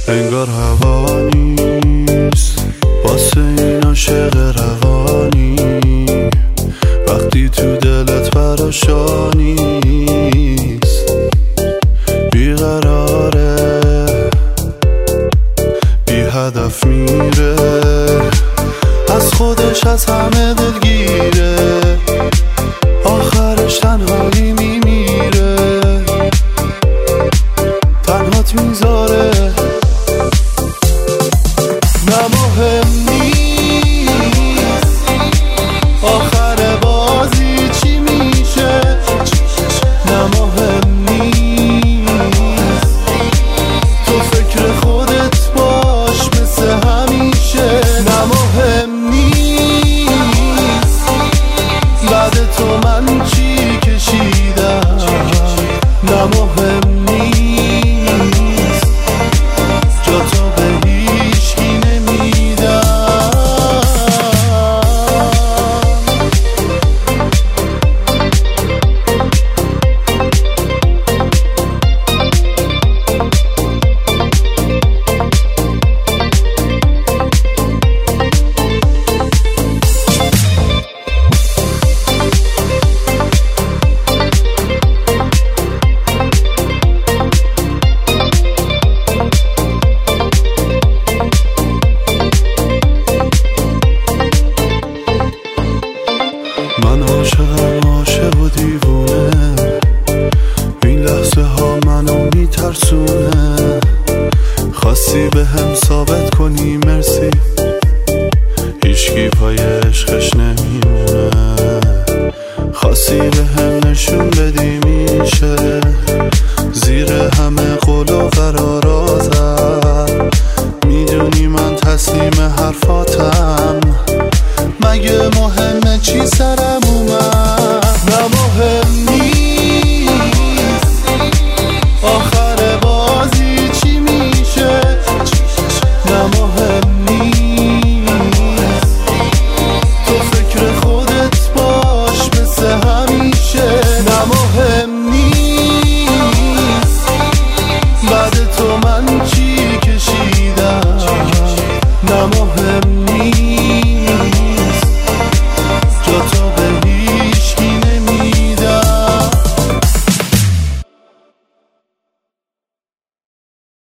انگار هوا نیست واسه این عاشق روانی، وقتی تو دلت پراشانی نیست، بیقراره بی هدف میره، از خودش از همه دلگیره، آخرش تنهایی میمیره، تنهات میذاره. نه مهم نیست آخر بازی چی میشه، نه مهم نیست، تو فکر خودت باش مثل همیشه، نه مهم نیست بعد تو من چی کشیدم، نه مهم نیست جا تو به هیچکی نمیدم. من عاشقم، عاشق و دیوونه، این لحظه ها منو میترسونه، خواستی به هم ثابت کنی مرسی، هیچکی پای عشقش نمیمونه، خواستی به هم نشون بدی میشه،